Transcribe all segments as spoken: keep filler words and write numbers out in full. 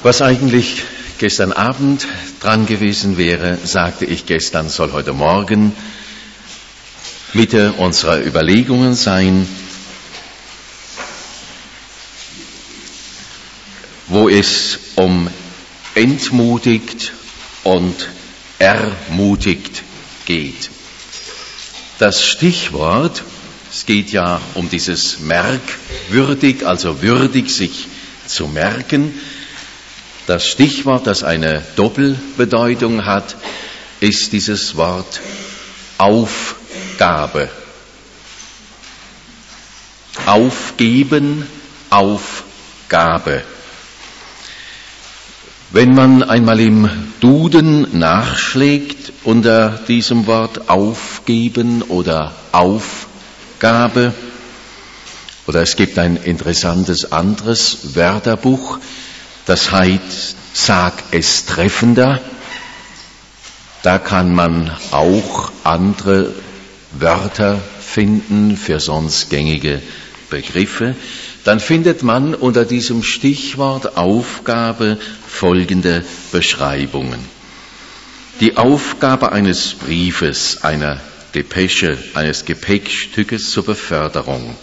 Was eigentlich gestern Abend dran gewesen wäre, sagte ich gestern, soll heute Morgen Mitte unserer Überlegungen sein, wo es um entmutigt und ermutigt geht. Das Stichwort, es geht ja um dieses merkwürdig, also würdig sich zu merken. Das Stichwort, das eine Doppelbedeutung hat, ist dieses Wort Aufgabe. Aufgeben, Aufgabe. Wenn man einmal im Duden nachschlägt unter diesem Wort Aufgeben oder Aufgabe, oder es gibt ein interessantes anderes Wörterbuch, das heißt, sag es treffender, da kann man auch andere Wörter finden für sonst gängige Begriffe. Dann findet man unter diesem Stichwort Aufgabe folgende Beschreibungen. Die Aufgabe eines Briefes, einer Depesche, eines Gepäckstückes zur Beförderung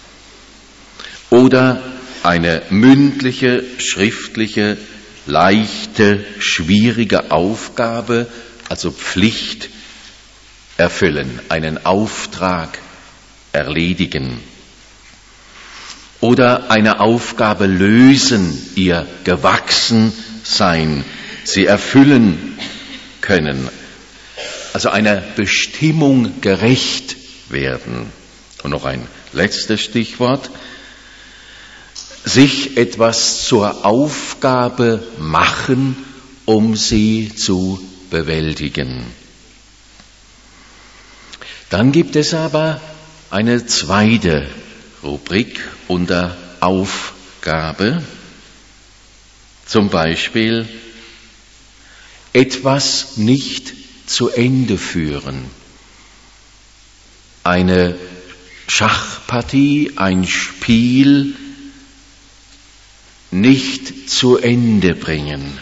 oder eine mündliche, schriftliche, leichte, schwierige Aufgabe, also Pflicht erfüllen, einen Auftrag erledigen. Oder eine Aufgabe lösen, ihr gewachsen sein, sie erfüllen können. Also einer Bestimmung gerecht werden. Und noch ein letztes Stichwort. Sich etwas zur Aufgabe machen, um sie zu bewältigen. Dann gibt es aber eine zweite Rubrik unter Aufgabe, zum Beispiel etwas nicht zu Ende führen. Eine Schachpartie, ein Spiel nicht zu Ende bringen.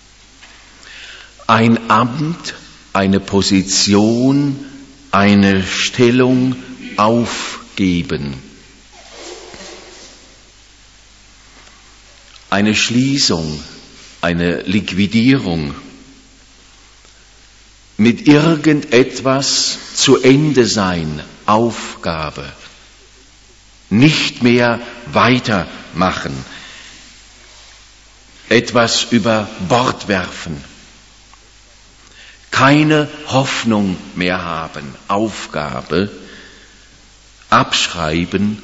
Ein Amt, eine Position, eine Stellung aufgeben. Eine Schließung, eine Liquidierung. Mit irgendetwas zu Ende sein, Aufgabe. Nicht mehr weitermachen. Etwas über Bord werfen. Keine Hoffnung mehr haben, Aufgabe. Abschreiben.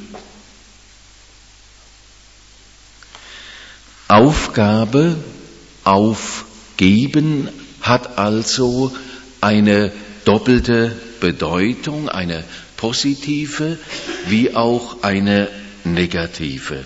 Aufgabe, aufgeben hat also eine doppelte Bedeutung, eine positive wie auch eine negative.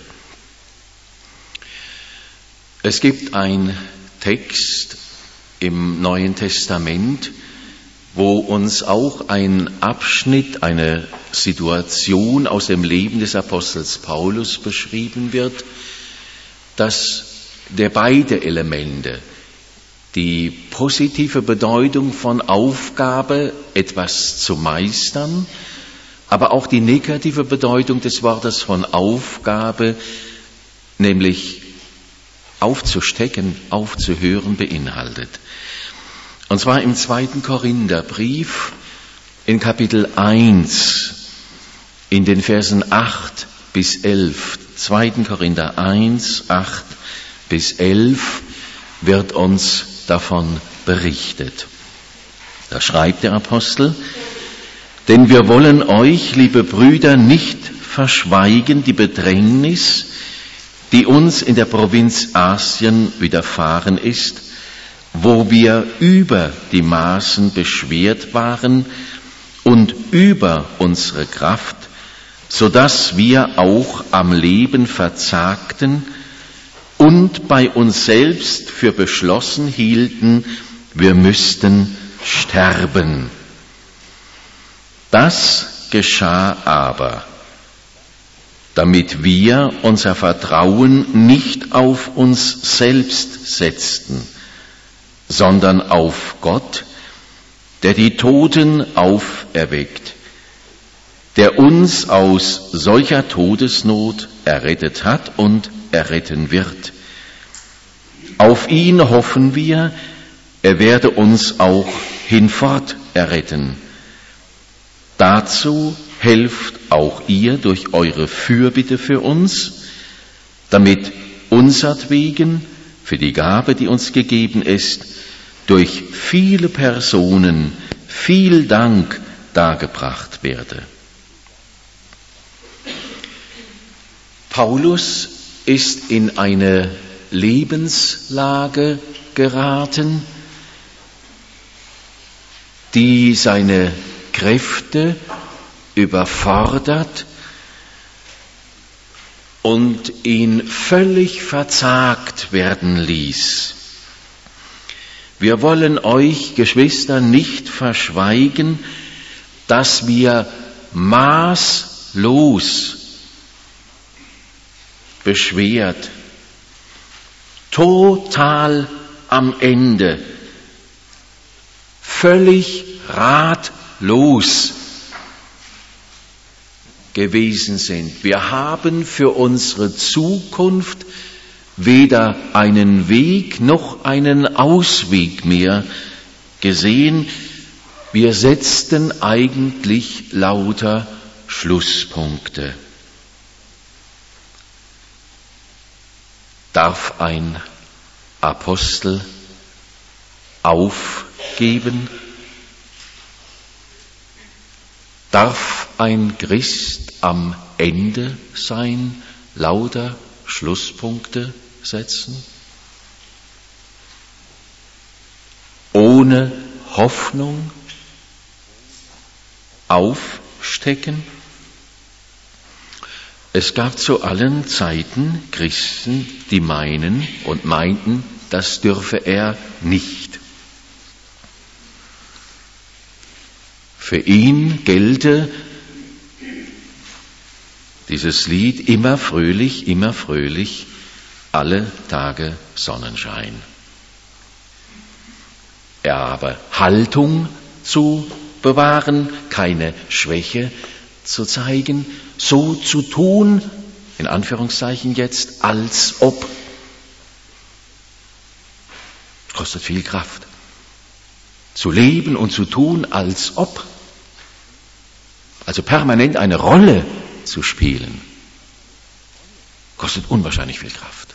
Es gibt einen Text im Neuen Testament, wo uns auch ein Abschnitt, eine Situation aus dem Leben des Apostels Paulus beschrieben wird, dass der beide Elemente, die positive Bedeutung von Aufgabe, etwas zu meistern, aber auch die negative Bedeutung des Wortes von Aufgabe, nämlich aufzustecken, aufzuhören, beinhaltet. Und zwar im zweiten Korintherbrief in Kapitel eins, in den Versen acht bis elf. zweiten Korinther eins, acht bis elf wird uns davon berichtet. Da schreibt der Apostel: Denn wir wollen euch, liebe Brüder, nicht verschweigen die Bedrängnis, die uns in der Provinz Asien widerfahren ist, wo wir über die Maßen beschwert waren und über unsere Kraft, so dass wir auch am Leben verzagten und bei uns selbst für beschlossen hielten, wir müssten sterben. Das geschah aber, damit wir unser Vertrauen nicht auf uns selbst setzten, sondern auf Gott, der die Toten auferweckt, der uns aus solcher Todesnot errettet hat und erretten wird. Auf ihn hoffen wir, er werde uns auch hinfort erretten. Dazu helft auch ihr durch eure Fürbitte für uns, damit unsertwegen für die Gabe, die uns gegeben ist, durch viele Personen viel Dank dargebracht werde. Paulus ist in eine Lebenslage geraten, die seine Kräfte überfordert und ihn völlig verzagt werden ließ. Wir wollen euch, Geschwister, nicht verschweigen, dass wir maßlos beschwert, total am Ende, völlig ratlos gewesen sind. Wir haben für unsere Zukunft weder einen Weg noch einen Ausweg mehr gesehen. Wir setzten eigentlich lauter Schlusspunkte. Darf ein Apostel aufgeben? Darf ein Christ am Ende sein, lauter Schlusspunkte setzen? Ohne Hoffnung aufstecken? Es gab zu allen Zeiten Christen, die meinen und meinten, das dürfe er nicht. Für ihn gelte dieses Lied immer fröhlich, immer fröhlich, alle Tage Sonnenschein. Er habe Haltung zu bewahren, keine Schwäche zu zeigen, so zu tun, in Anführungszeichen jetzt, als ob. Es kostet viel Kraft. Zu leben und zu tun, als ob. Also permanent eine Rolle zu spielen, kostet unwahrscheinlich viel Kraft.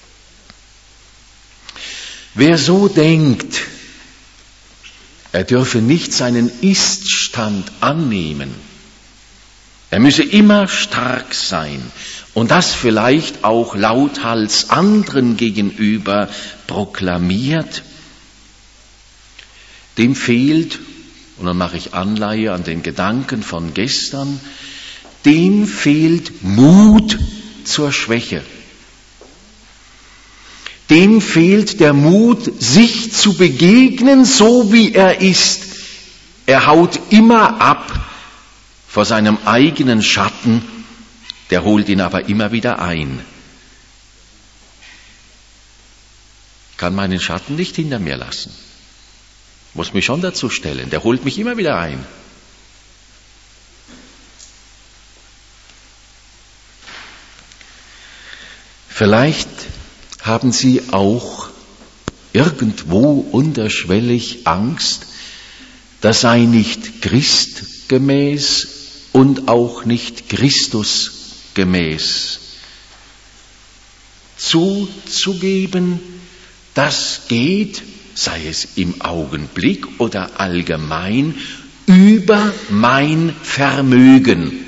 Wer so denkt, er dürfe nicht seinen Iststand annehmen, er müsse immer stark sein und das vielleicht auch lauthals anderen gegenüber proklamiert, dem fehlt, und dann mache ich Anleihe an den Gedanken von gestern, dem fehlt Mut zur Schwäche. Dem fehlt der Mut, sich zu begegnen, so wie er ist. Er haut immer ab vor seinem eigenen Schatten, der holt ihn aber immer wieder ein. Ich kann meinen Schatten nicht hinter mir lassen. Muss mich schon dazu stellen, der holt mich immer wieder ein. Vielleicht haben Sie auch irgendwo unterschwellig Angst, das sei nicht christgemäß und auch nicht Christusgemäß. Zuzugeben, das geht, sei es im Augenblick oder allgemein, über mein Vermögen.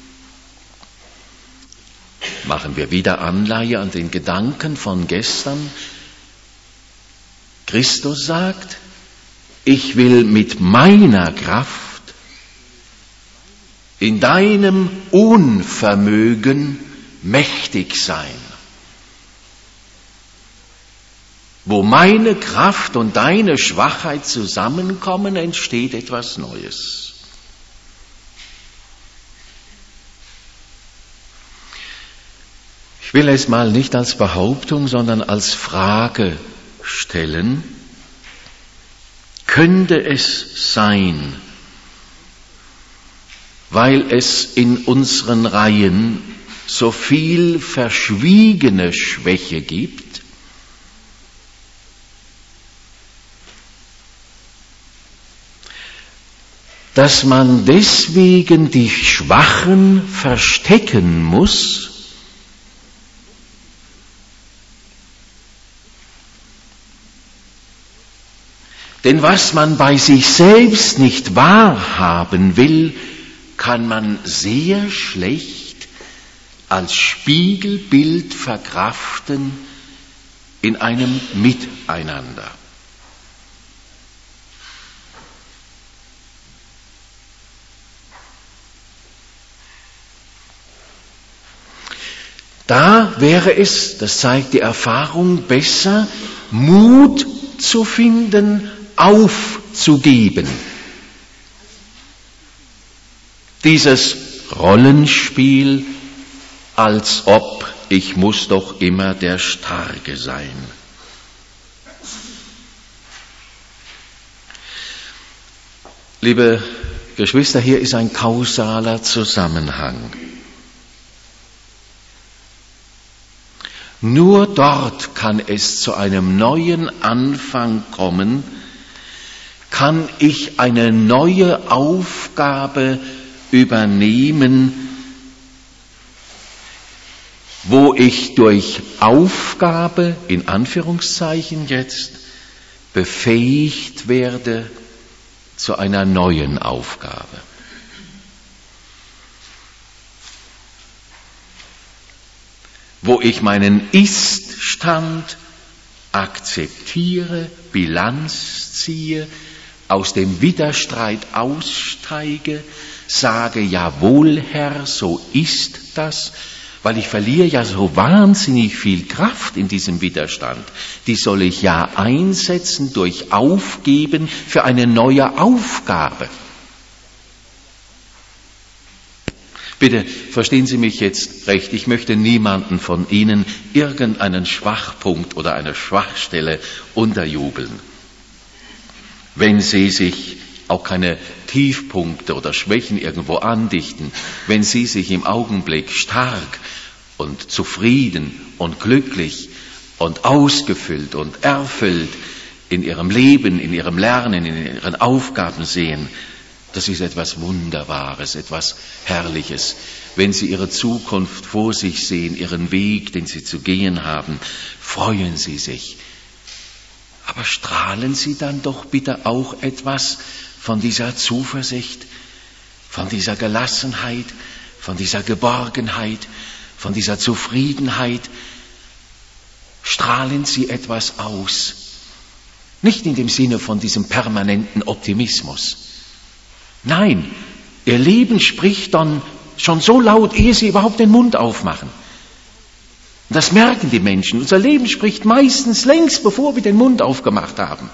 Machen wir wieder Anleihe an den Gedanken von gestern. Christus sagt, ich will mit meiner Kraft in deinem Unvermögen mächtig sein. Wo meine Kraft und deine Schwachheit zusammenkommen, entsteht etwas Neues. Ich will es mal nicht als Behauptung, sondern als Frage stellen. Könnte es sein, weil es in unseren Reihen so viel verschwiegene Schwäche gibt, dass man deswegen die Schwachen verstecken muss, denn was man bei sich selbst nicht wahrhaben will, kann man sehr schlecht als Spiegelbild verkraften in einem Miteinander. Da wäre es, das zeigt die Erfahrung, besser, Mut zu finden, aufzugeben. Dieses Rollenspiel, als ob ich muss doch immer der Starke sein. Liebe Geschwister, hier ist ein kausaler Zusammenhang. Nur dort kann es zu einem neuen Anfang kommen, kann ich eine neue Aufgabe übernehmen, wo ich durch Aufgabe, in Anführungszeichen jetzt, befähigt werde zu einer neuen Aufgabe. Wo ich meinen Ist-Stand akzeptiere, Bilanz ziehe, aus dem Widerstreit aussteige, sage, jawohl, Herr, so ist das, weil ich verliere ja so wahnsinnig viel Kraft in diesem Widerstand. Die soll ich ja einsetzen durch Aufgeben für eine neue Aufgabe. Bitte verstehen Sie mich jetzt recht, ich möchte niemanden von Ihnen irgendeinen Schwachpunkt oder eine Schwachstelle unterjubeln. Wenn Sie sich auch keine Tiefpunkte oder Schwächen irgendwo andichten, wenn Sie sich im Augenblick stark und zufrieden und glücklich und ausgefüllt und erfüllt in Ihrem Leben, in Ihrem Lernen, in Ihren Aufgaben sehen, das ist etwas Wunderbares, etwas Herrliches. Wenn Sie Ihre Zukunft vor sich sehen, Ihren Weg, den Sie zu gehen haben, freuen Sie sich. Aber strahlen Sie dann doch bitte auch etwas von dieser Zuversicht, von dieser Gelassenheit, von dieser Geborgenheit, von dieser Zufriedenheit. Strahlen Sie etwas aus. Nicht in dem Sinne von diesem permanenten Optimismus. Nein, Ihr Leben spricht dann schon so laut, ehe Sie überhaupt den Mund aufmachen. Und das merken die Menschen. Unser Leben spricht meistens längst, bevor wir den Mund aufgemacht haben.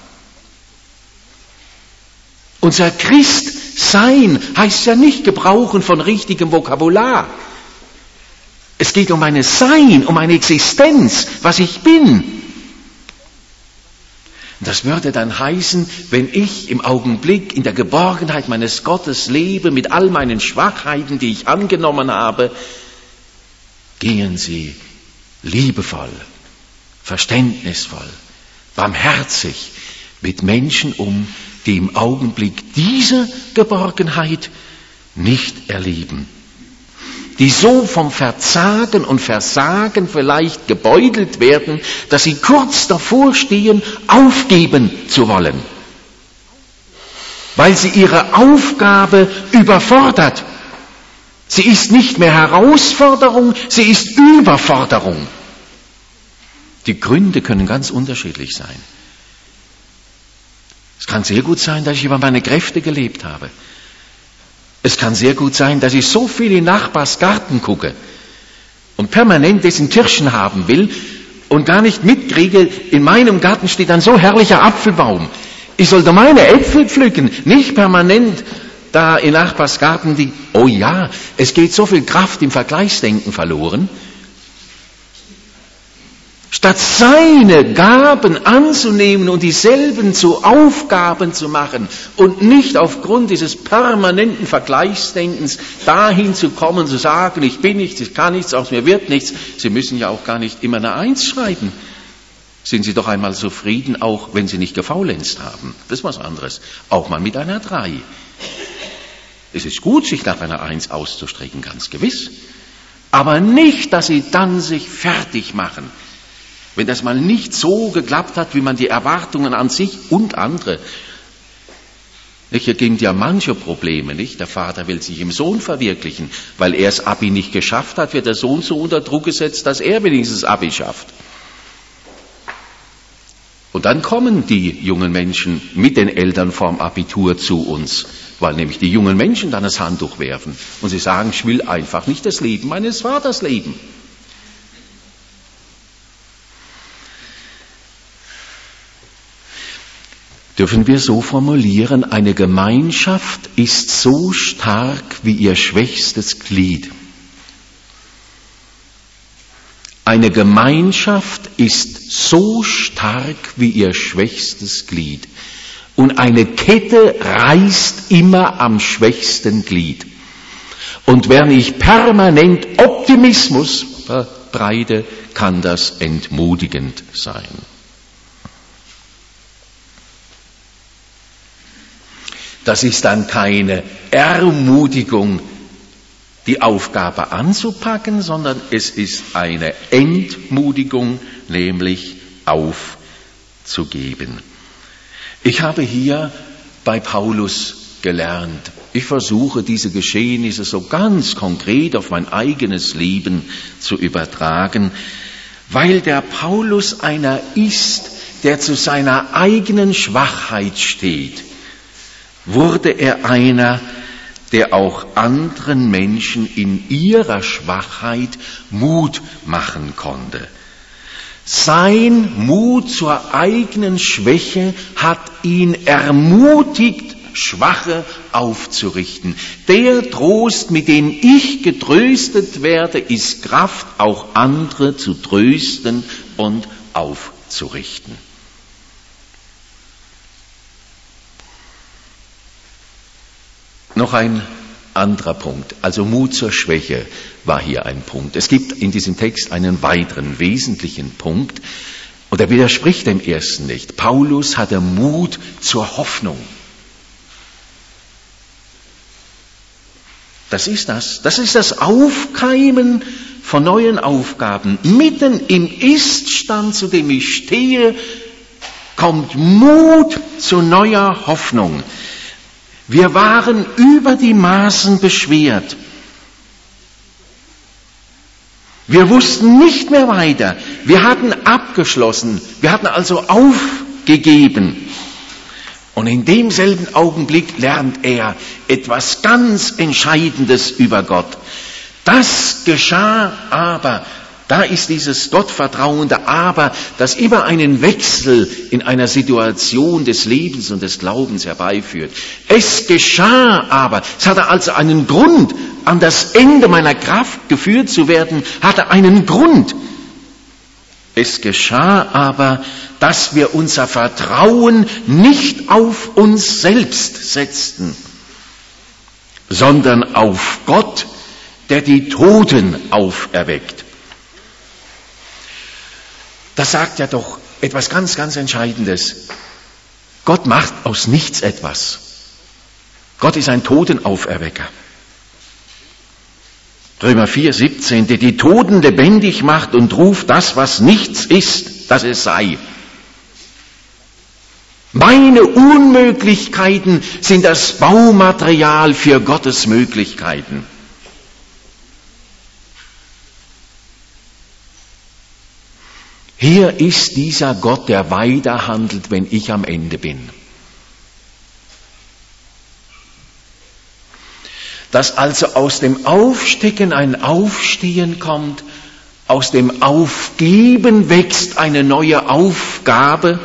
Unser Christsein heißt ja nicht Gebrauchen von richtigem Vokabular. Es geht um meine Sein, um meine Existenz, was ich bin. Das würde dann heißen, wenn ich im Augenblick in der Geborgenheit meines Gottes lebe, mit all meinen Schwachheiten, die ich angenommen habe, gehen Sie liebevoll, verständnisvoll, barmherzig mit Menschen um, die im Augenblick diese Geborgenheit nicht erleben. Die so vom Verzagen und Versagen vielleicht gebeutelt werden, dass sie kurz davor stehen, aufgeben zu wollen, weil sie ihre Aufgabe überfordert. Sie ist nicht mehr Herausforderung, sie ist Überforderung. Die Gründe können ganz unterschiedlich sein. Es kann sehr gut sein, dass ich über meine Kräfte gelebt habe. Es kann sehr gut sein, dass ich so viel in Nachbars Garten gucke und permanent dessen Kirschen haben will und gar nicht mitkriege, in meinem Garten steht ein so herrlicher Apfelbaum. Ich sollte meine Äpfel pflücken, nicht permanent da in Nachbars Garten die, oh ja, es geht so viel Kraft im Vergleichsdenken verloren. Statt seine Gaben anzunehmen und dieselben zu Aufgaben zu machen und nicht aufgrund dieses permanenten Vergleichsdenkens dahin zu kommen, zu sagen, ich bin nichts, ich kann nichts, aus mir wird nichts. Sie müssen ja auch gar nicht immer eine Eins schreiben. Sind Sie doch einmal zufrieden, auch wenn Sie nicht gefaulenzt haben. Das ist was anderes. Auch mal mit einer Drei. Es ist gut, sich nach einer Eins auszustrecken, ganz gewiss. Aber nicht, dass Sie dann sich fertig machen. Wenn das mal nicht so geklappt hat, wie man die Erwartungen an sich und andere. Hier gibt ja manche Probleme, nicht? Der Vater will sich im Sohn verwirklichen. Weil er das Abi nicht geschafft hat, wird der Sohn so unter Druck gesetzt, dass er wenigstens das Abi schafft. Und dann kommen die jungen Menschen mit den Eltern vorm Abitur zu uns, weil nämlich die jungen Menschen dann das Handtuch werfen und sie sagen, ich will einfach nicht das Leben meines Vaters leben. Dürfen wir so formulieren, eine Gemeinschaft ist so stark wie ihr schwächstes Glied. Eine Gemeinschaft ist so stark wie ihr schwächstes Glied. Und eine Kette reißt immer am schwächsten Glied. Und wenn ich permanent Optimismus verbreite, kann das entmutigend sein. Das ist dann keine Ermutigung, die Aufgabe anzupacken, sondern es ist eine Entmutigung, nämlich aufzugeben. Ich habe hier bei Paulus gelernt, ich versuche diese Geschehnisse so ganz konkret auf mein eigenes Leben zu übertragen, weil der Paulus einer ist, der zu seiner eigenen Schwachheit steht, wurde er einer, der auch anderen Menschen in ihrer Schwachheit Mut machen konnte. Sein Mut zur eigenen Schwäche hat ihn ermutigt, Schwache aufzurichten. Der Trost, mit dem ich getröstet werde, ist Kraft, auch andere zu trösten und aufzurichten. Noch ein anderer Punkt, also Mut zur Schwäche war hier ein Punkt. Es gibt in diesem Text einen weiteren wesentlichen Punkt und er widerspricht dem ersten nicht. Paulus hatte Mut zur Hoffnung. Das ist das. Das ist das Aufkeimen von neuen Aufgaben. Mitten im Iststand, zu dem ich stehe, kommt Mut zu neuer Hoffnung. Wir waren über die Maßen beschwert. Wir wussten nicht mehr weiter. Wir hatten abgeschlossen. Wir hatten also aufgegeben. Und in demselben Augenblick lernt er etwas ganz Entscheidendes über Gott. Das geschah aber, da ist dieses gottvertrauende Aber, das immer einen Wechsel in einer Situation des Lebens und des Glaubens herbeiführt. Es geschah aber, es hatte also einen Grund, an das Ende meiner Kraft geführt zu werden, hatte einen Grund. Es geschah aber, dass wir unser Vertrauen nicht auf uns selbst setzten, sondern auf Gott, der die Toten auferweckt. Das sagt ja doch etwas ganz, ganz Entscheidendes. Gott macht aus nichts etwas. Gott ist ein Totenauferwecker. Römer vier, siebzehn, der die Toten lebendig macht und ruft das, was nichts ist, dass es sei. Meine Unmöglichkeiten sind das Baumaterial für Gottes Möglichkeiten. Hier ist dieser Gott, der weiterhandelt, wenn ich am Ende bin. Dass also aus dem Aufstecken ein Aufstehen kommt, aus dem Aufgeben wächst eine neue Aufgabe.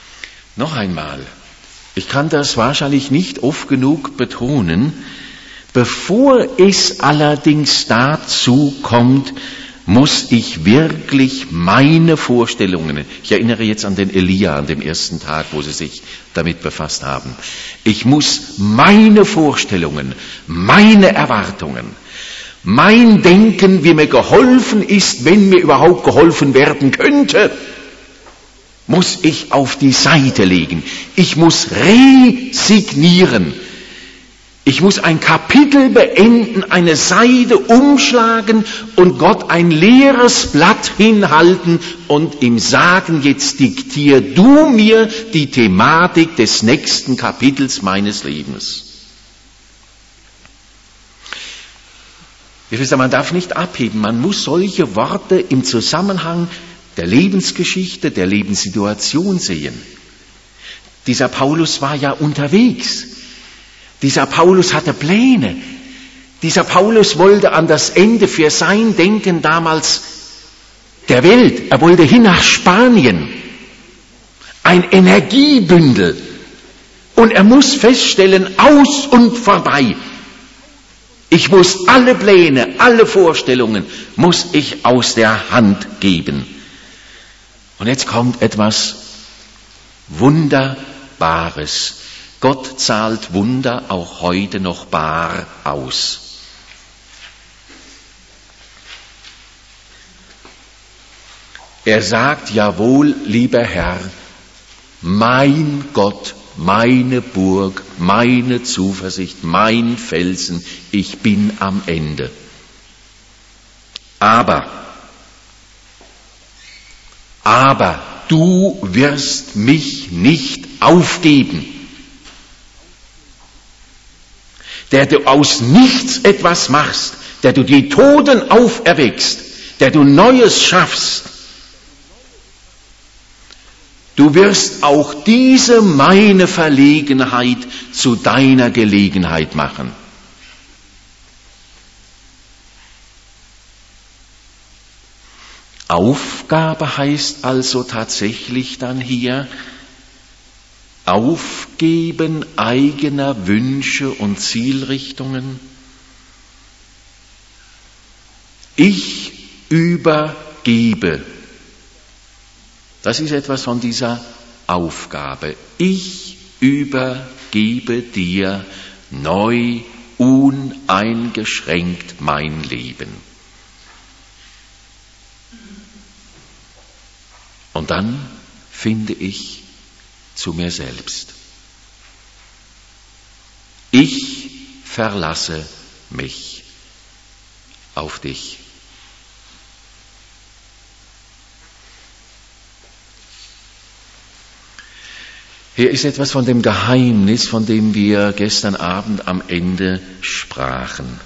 Noch einmal, ich kann das wahrscheinlich nicht oft genug betonen, Bevor es allerdings dazu kommt, muss ich wirklich meine Vorstellungen, ich erinnere jetzt an den Elia, an dem ersten Tag, wo sie sich damit befasst haben, ich muss meine Vorstellungen, meine Erwartungen, mein Denken, wie mir geholfen ist, wenn mir überhaupt geholfen werden könnte, muss ich auf die Seite legen. Ich muss resignieren. Ich muss ein Kapitel beenden, eine Seite umschlagen und Gott ein leeres Blatt hinhalten und ihm sagen, jetzt diktier du mir die Thematik des nächsten Kapitels meines Lebens. Ihr wisst ja, man darf nicht abheben, man muss solche Worte im Zusammenhang der Lebensgeschichte, der Lebenssituation sehen. Dieser Paulus war ja unterwegs. Dieser Paulus hatte Pläne. Dieser Paulus wollte an das Ende für sein Denken damals der Welt. Er wollte hin nach Spanien. Ein Energiebündel. Und er muss feststellen, aus und vorbei. Ich muss alle Pläne, alle Vorstellungen, muss ich aus der Hand geben. Und jetzt kommt etwas Wunderbares. Gott zahlt Wunder auch heute noch bar aus. Er sagt, jawohl, lieber Herr, mein Gott, meine Burg, meine Zuversicht, mein Felsen, ich bin am Ende. Aber, aber du wirst mich nicht aufgeben. Der du aus nichts etwas machst, der du die Toten auferweckst, der du Neues schaffst. Du wirst auch diese meine Verlegenheit zu deiner Gelegenheit machen. Aufgabe heißt also tatsächlich dann hier, Aufgeben eigener Wünsche und Zielrichtungen. Ich übergebe. Das ist etwas von dieser Aufgabe. Ich übergebe dir neu, uneingeschränkt mein Leben. Und dann finde ich zu mir selbst. Ich verlasse mich auf dich. Hier ist etwas von dem Geheimnis, von dem wir gestern Abend am Ende sprachen.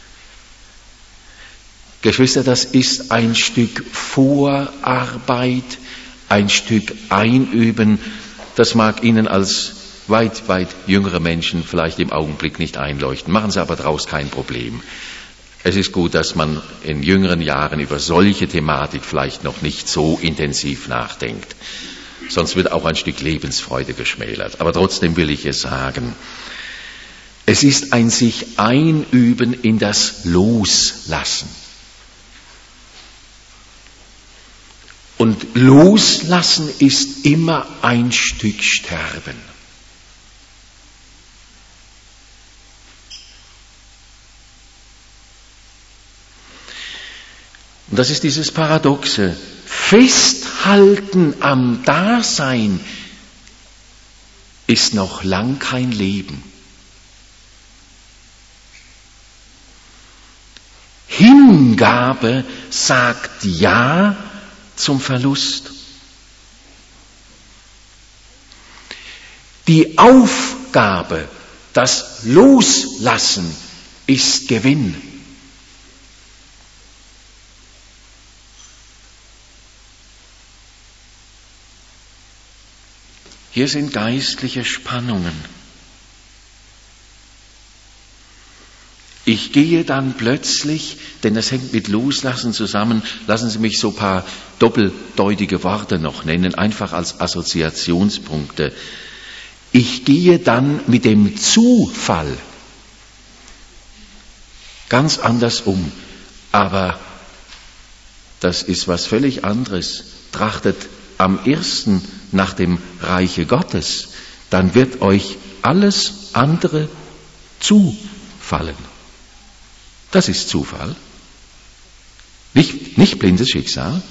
Geschwister, das ist ein Stück Vorarbeit, ein Stück Einüben. Das mag Ihnen als weit, weit jüngere Menschen vielleicht im Augenblick nicht einleuchten. Machen Sie aber daraus kein Problem. Es ist gut, dass man in jüngeren Jahren über solche Thematik vielleicht noch nicht so intensiv nachdenkt. Sonst wird auch ein Stück Lebensfreude geschmälert. Aber trotzdem will ich es sagen. Es ist ein sich Einüben in das Loslassen. Und Loslassen ist immer ein Stück Sterben. Und das ist dieses Paradoxe. Festhalten am Dasein ist noch lang kein Leben. Hingabe sagt Ja zum Verlust. Die Aufgabe, das Loslassen ist Gewinn. Hier sind geistliche Spannungen. Ich gehe dann plötzlich, denn das hängt mit Loslassen zusammen, lassen Sie mich so ein paar doppeldeutige Worte noch nennen, einfach als Assoziationspunkte. Ich gehe dann mit dem Zufall ganz anders um. Aber das ist was völlig anderes. Trachtet am ersten nach dem Reiche Gottes, dann wird euch alles andere zufallen. Das ist Zufall. Nicht, nicht blindes Schicksal.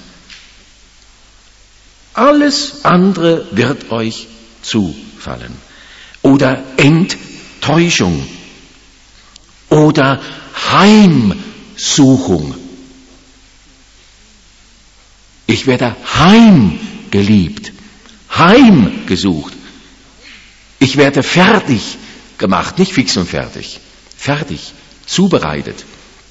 Alles andere wird euch zufallen. Oder Enttäuschung. Oder Heimsuchung. Ich werde heimgeliebt, heimgesucht. Ich werde fertig gemacht, nicht fix und fertig, fertig, zubereitet.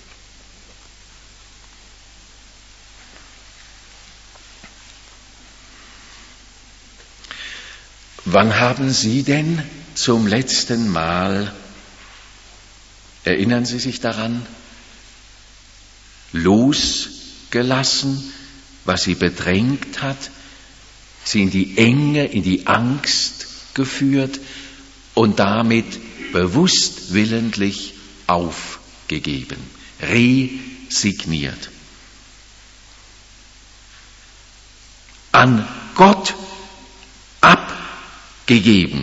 Wann haben Sie denn zum letzten Mal, erinnern Sie sich daran, losgelassen, was Sie bedrängt hat, Sie in die Enge, in die Angst geführt und damit bewusst willentlich aufgegeben, resigniert. An Gott abgegeben.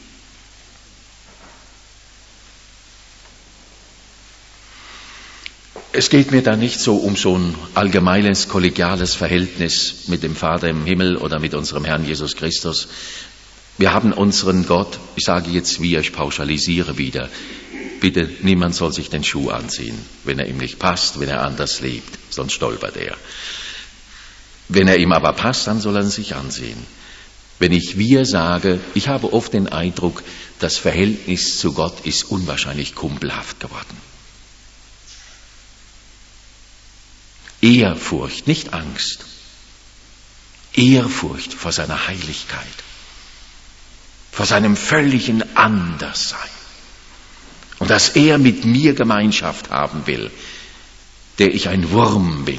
Es geht mir da nicht so um so ein allgemeines, kollegiales Verhältnis mit dem Vater im Himmel oder mit unserem Herrn Jesus Christus. Wir haben unseren Gott, ich sage jetzt wir, ich pauschalisiere wieder, bitte, niemand soll sich den Schuh anziehen, wenn er ihm nicht passt, wenn er anders lebt, sonst stolpert er. Wenn er ihm aber passt, dann soll er sich ansehen. Wenn ich wir sage, ich habe oft den Eindruck, das Verhältnis zu Gott ist unwahrscheinlich kumpelhaft geworden. Ehrfurcht, nicht Angst. Ehrfurcht vor seiner Heiligkeit, vor seinem völligen Anderssein. Und dass er mit mir Gemeinschaft haben will, der ich ein Wurm bin.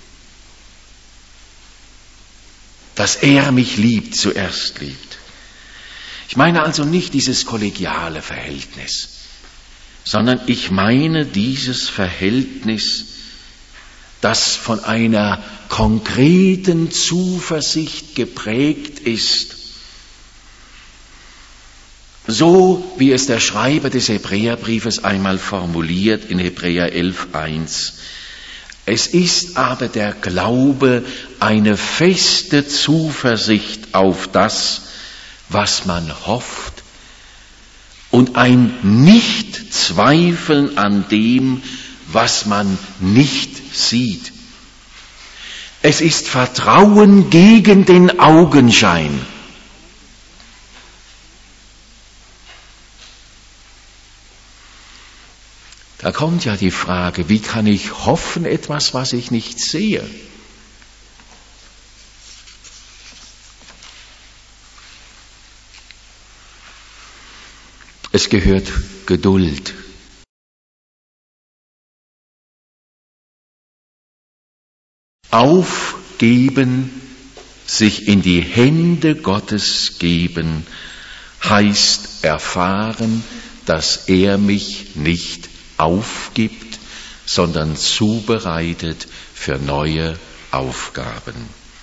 Dass er mich liebt, zuerst liebt. Ich meine also nicht dieses kollegiale Verhältnis, sondern ich meine dieses Verhältnis, das von einer konkreten Zuversicht geprägt ist. So wie es der Schreiber des Hebräerbriefes einmal formuliert in Hebräer elf eins. Es ist aber der Glaube eine feste Zuversicht auf das, was man hofft, und ein Nichtzweifeln an dem, was man nicht sieht. Es ist Vertrauen gegen den Augenschein. Da kommt ja die Frage, wie kann ich hoffen etwas, was ich nicht sehe? Es gehört Geduld. Aufgeben, sich in die Hände Gottes geben, heißt erfahren, dass er mich nicht aufgibt, sondern zubereitet für neue Aufgaben.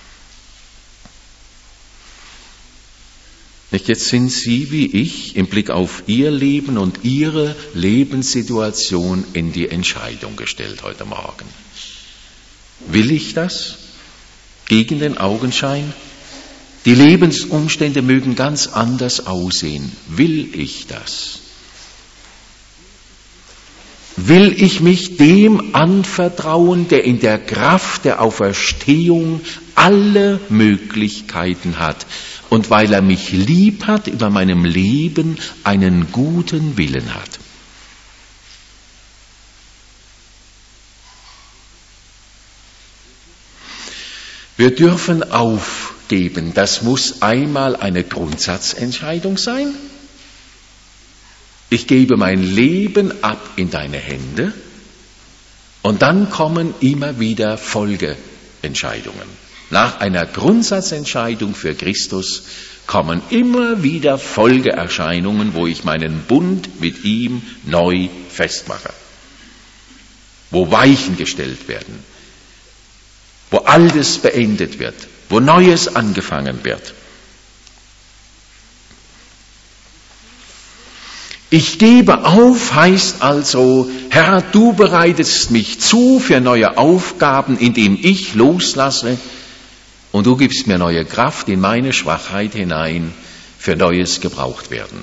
Nicht, jetzt sind Sie wie ich im Blick auf Ihr Leben und Ihre Lebenssituation in die Entscheidung gestellt heute Morgen. Will ich das? Gegen den Augenschein? Die Lebensumstände mögen ganz anders aussehen. Will ich das? Will ich mich dem anvertrauen, der in der Kraft der Auferstehung alle Möglichkeiten hat und weil er mich lieb hat, über meinem Leben einen guten Willen hat? Wir dürfen aufgeben. Das muss einmal eine Grundsatzentscheidung sein. Ich gebe mein Leben ab in deine Hände. Und dann kommen immer wieder Folgeentscheidungen. Nach einer Grundsatzentscheidung für Christus kommen immer wieder Folgeerscheinungen, wo ich meinen Bund mit ihm neu festmache. wo Weichen gestellt werden, wo Altes beendet wird, wo Neues angefangen wird. Ich gebe auf heißt also, Herr, du bereitest mich zu für neue Aufgaben, indem ich loslasse, und du gibst mir neue Kraft in meine Schwachheit hinein, für Neues gebraucht werden.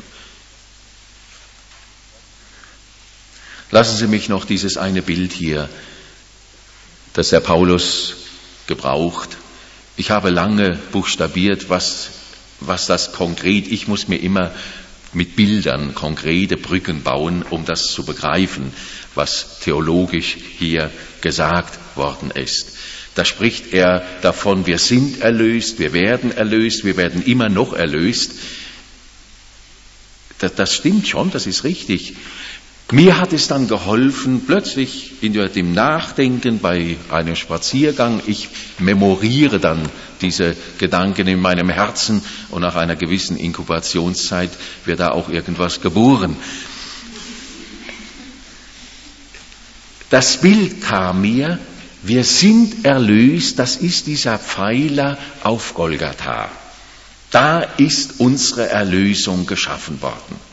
Lassen Sie mich noch dieses eine Bild hier, das der Paulus gebraucht. Ich habe lange buchstabiert, was, was das konkret, ich muss mir immer mit Bildern konkrete Brücken bauen, um das zu begreifen, was theologisch hier gesagt worden ist. Da spricht er davon, wir sind erlöst, wir werden erlöst, wir werden immer noch erlöst. Das, das stimmt schon, das ist richtig. Mir hat es dann geholfen, plötzlich in dem Nachdenken bei einem Spaziergang, ich memoriere dann diese Gedanken in meinem Herzen und nach einer gewissen Inkubationszeit wird da auch irgendwas geboren. Das Bild kam mir, wir sind erlöst, das ist dieser Pfeiler auf Golgatha. Da ist unsere Erlösung geschaffen worden.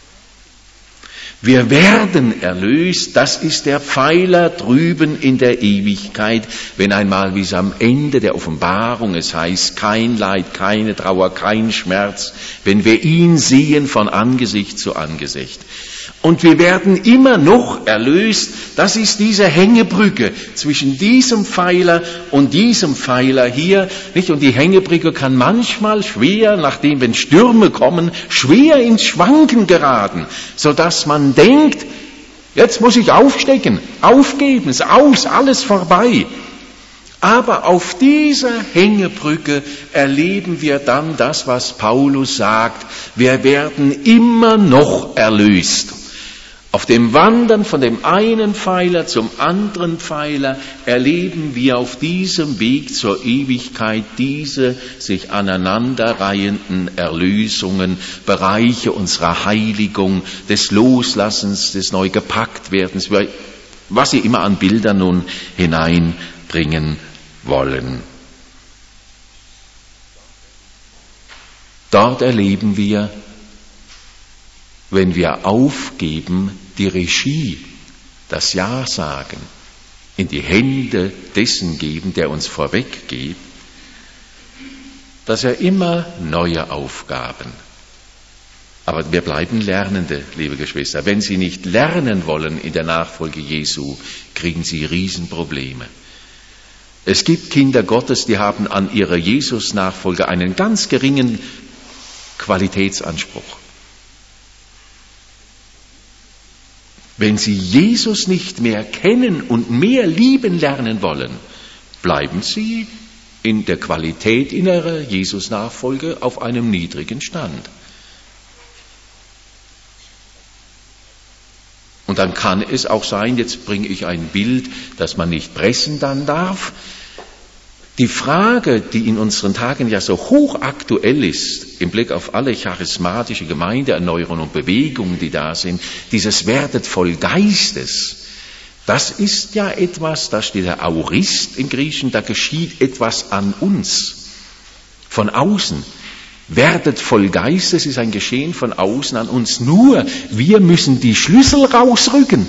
Wir werden erlöst, das ist der Pfeiler drüben in der Ewigkeit, wenn einmal, wie es am Ende der Offenbarung es heißt, kein Leid, keine Trauer, kein Schmerz, wenn wir ihn sehen von Angesicht zu Angesicht. Und wir werden immer noch erlöst, das ist diese Hängebrücke zwischen diesem Pfeiler und diesem Pfeiler hier, nicht? Und die Hängebrücke kann manchmal schwer, nachdem, wenn Stürme kommen, schwer ins Schwanken geraten, sodass man denkt, jetzt muss ich aufstecken, aufgeben, ist aus, alles vorbei. Aber auf dieser Hängebrücke erleben wir dann das, was Paulus sagt, wir werden immer noch erlöst. Auf dem Wandern von dem einen Pfeiler zum anderen Pfeiler erleben wir auf diesem Weg zur Ewigkeit diese sich aneinanderreihenden Erlösungen, Bereiche unserer Heiligung, des Loslassens, des Neugepacktwerdens, was Sie immer an Bildern nun hineinbringen wollen. Dort erleben wir, wenn wir aufgeben, die Regie, das Ja sagen, in die Hände dessen geben, der uns vorweggeht, dass er immer neue Aufgaben. Aber wir bleiben Lernende, liebe Geschwister. Wenn Sie nicht lernen wollen in der Nachfolge Jesu, kriegen Sie Riesenprobleme. Es gibt Kinder Gottes, die haben an ihrer Jesus-Nachfolge einen ganz geringen Qualitätsanspruch. Wenn Sie Jesus nicht mehr kennen und mehr lieben lernen wollen, bleiben Sie in der Qualität in Ihrer Jesus-Nachfolge auf einem niedrigen Stand. Und dann kann es auch sein, jetzt bringe ich ein Bild, das man nicht pressen dann darf. Die Frage, die in unseren Tagen ja so hochaktuell ist, im Blick auf alle charismatische Gemeindeerneuerungen und Bewegungen, die da sind, dieses werdet voll Geistes, das ist ja etwas, da steht der Aorist im Griechischen, da geschieht etwas an uns, von außen. Werdet voll Geistes ist ein Geschehen von außen an uns, nur wir müssen die Schlüssel rausrücken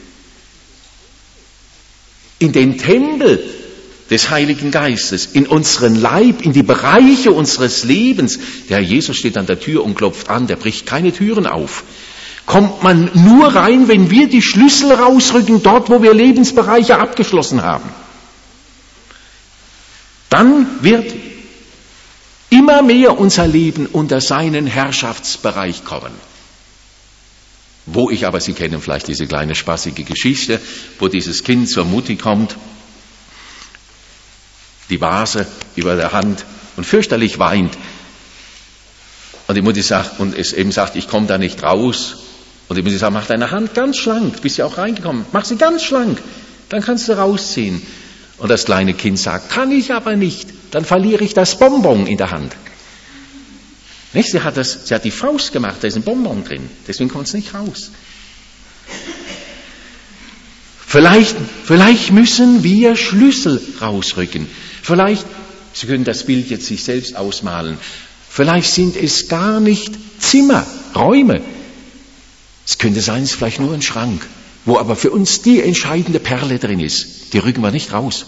in den Tempel des Heiligen Geistes, in unseren Leib, in die Bereiche unseres Lebens. Der Herr Jesus steht an der Tür und klopft an, der bricht keine Türen auf. Kommt man nur rein, wenn wir die Schlüssel rausrücken, dort wo wir Lebensbereiche abgeschlossen haben. Dann wird immer mehr unser Leben unter seinen Herrschaftsbereich kommen. Wo ich aber, Sie kennen vielleicht diese kleine spaßige Geschichte, wo dieses Kind zur Mutti kommt, die Vase über der Hand und fürchterlich weint. Und die Mutti sagt, und es eben sagt, ich komme da nicht raus. Und die Mutti sagt, mach deine Hand ganz schlank, bist ja auch reingekommen, mach sie ganz schlank, dann kannst du rausziehen. Und das kleine Kind sagt, kann ich aber nicht, dann verliere ich das Bonbon in der Hand. Nicht? Sie hat das, sie hat die Faust gemacht, da ist ein Bonbon drin, deswegen kommt es nicht raus. Vielleicht, vielleicht müssen wir Schlüssel rausrücken. Vielleicht, Sie können das Bild jetzt sich selbst ausmalen, vielleicht sind es gar nicht Zimmer, Räume. Es könnte sein, es ist vielleicht nur ein Schrank, wo aber für uns die entscheidende Perle drin ist. Die rücken wir nicht raus.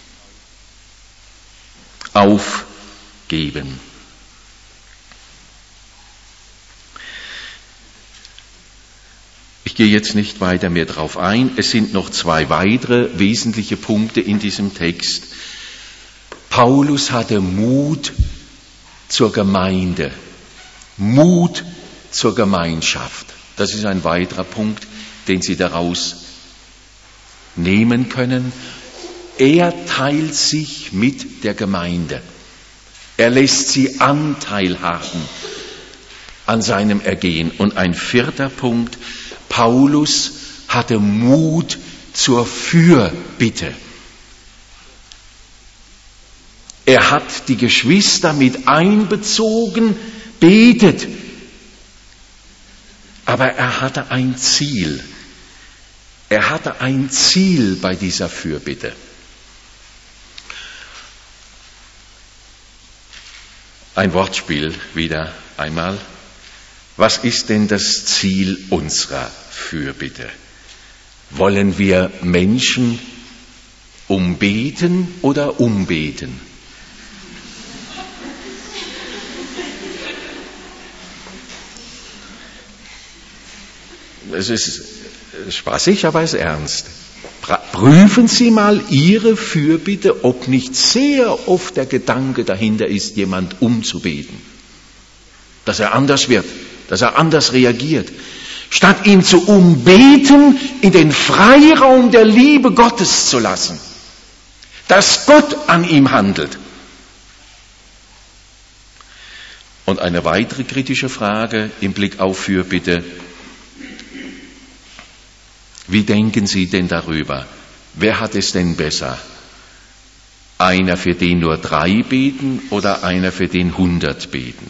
Aufgeben. Ich gehe jetzt nicht weiter mehr darauf ein. Es sind noch zwei weitere wesentliche Punkte in diesem Text. Paulus hatte Mut zur Gemeinde, Mut zur Gemeinschaft. Das ist ein weiterer Punkt, den Sie daraus nehmen können. Er teilt sich mit der Gemeinde. Er lässt sie Anteil haben an seinem Ergehen. Und ein vierter Punkt, Paulus hatte Mut zur Fürbitte. Er hat die Geschwister mit einbezogen, betet. Aber er hatte ein Ziel. Er hatte ein Ziel bei dieser Fürbitte. Ein Wortspiel wieder einmal. Was ist denn das Ziel unserer Fürbitte? Wollen wir Menschen umbeten oder umbeten? Es ist spaßig, aber es ist ernst. Prüfen Sie mal Ihre Fürbitte, ob nicht sehr oft der Gedanke dahinter ist, jemand umzubeten. Dass er anders wird, dass er anders reagiert. Statt ihn zu umbeten, in den Freiraum der Liebe Gottes zu lassen. Dass Gott an ihm handelt. Und eine weitere kritische Frage im Blick auf Fürbitte. Wie denken Sie denn darüber? Wer hat es denn besser? Einer, für den nur drei beten oder einer, für den hundert beten?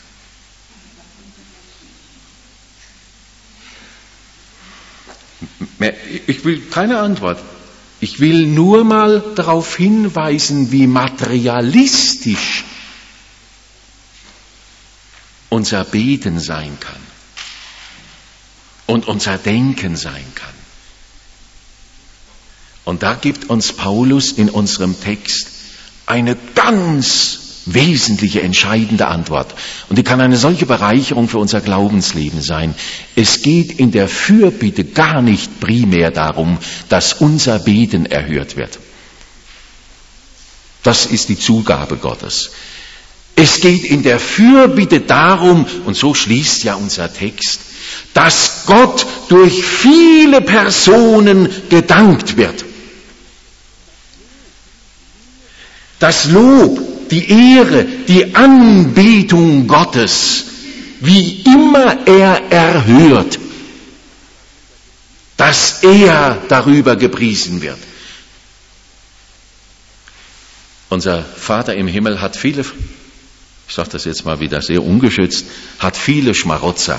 Ich will keine Antwort. Ich will nur mal darauf hinweisen, wie materialistisch unser Beten sein kann und unser Denken sein kann. Und da gibt uns Paulus in unserem Text eine ganz wesentliche, entscheidende Antwort. Und die kann eine solche Bereicherung für unser Glaubensleben sein. Es geht in der Fürbitte gar nicht primär darum, dass unser Beten erhört wird. Das ist die Zugabe Gottes. Es geht in der Fürbitte darum, und so schließt ja unser Text, dass Gott durch viele Personen gedankt wird. Das Lob, die Ehre, die Anbetung Gottes, wie immer er erhört, dass er darüber gepriesen wird. Unser Vater im Himmel hat viele, ich sage das jetzt mal wieder sehr ungeschützt, hat viele Schmarotzer,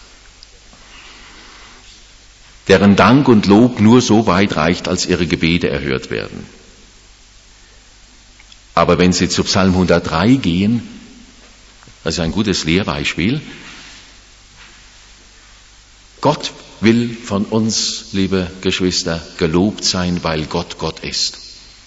deren Dank und Lob nur so weit reicht, als ihre Gebete erhört werden. Aber wenn Sie zu Psalm hundertdrei gehen, das ist ein gutes Lehrbeispiel, Gott will von uns, liebe Geschwister, gelobt sein, weil Gott Gott ist.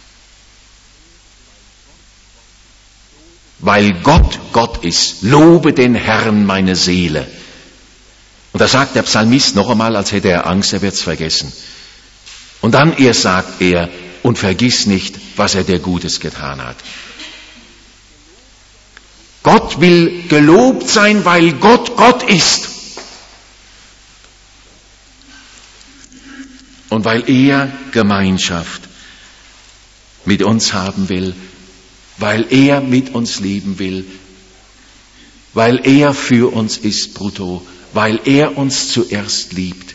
Weil Gott Gott ist, lobe den Herrn meine Seele. Und da sagt der Psalmist noch einmal, als hätte er Angst, er wird es vergessen. Und dann erst sagt er, und vergiss nicht, was er dir Gutes getan hat. Gott will gelobt sein, weil Gott Gott ist. Und weil er Gemeinschaft mit uns haben will, weil er mit uns leben will, weil er für uns ist, brutto, weil er uns zuerst liebt.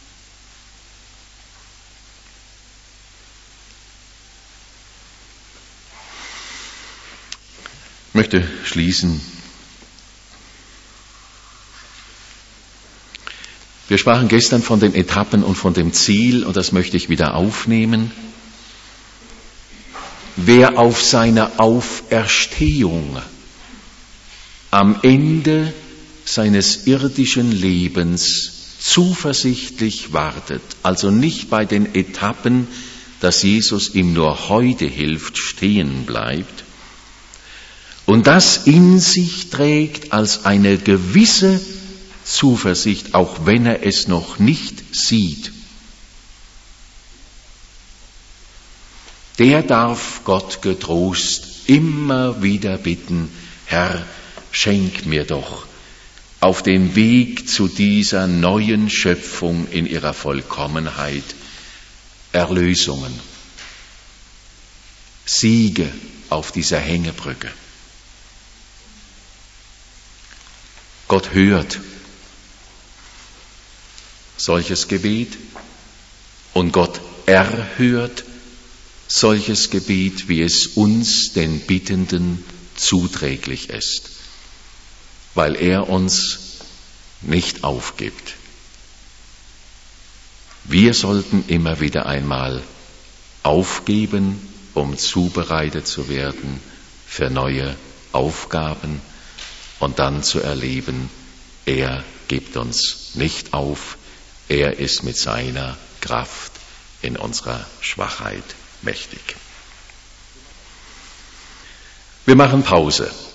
Ich möchte schließen. Wir sprachen gestern von den Etappen und von dem Ziel, und das möchte ich wieder aufnehmen. Wer auf seine Auferstehung am Ende seines irdischen Lebens zuversichtlich wartet, also nicht bei den Etappen, dass Jesus ihm nur heute hilft, stehen bleibt, und das in sich trägt als eine gewisse Zuversicht, auch wenn er es noch nicht sieht, der darf Gott getrost immer wieder bitten: Herr, schenk mir doch auf dem Weg zu dieser neuen Schöpfung in ihrer Vollkommenheit Erlösungen, Siege auf dieser Hängebrücke. Gott hört solches Gebet und Gott erhört solches Gebet, wie es uns, den Bittenden, zuträglich ist, weil er uns nicht aufgibt. Wir sollten immer wieder einmal aufgeben, um zubereitet zu werden für neue Aufgaben und dann zu erleben, er gibt uns nicht auf, er ist mit seiner Kraft in unserer Schwachheit mächtig. Wir machen Pause.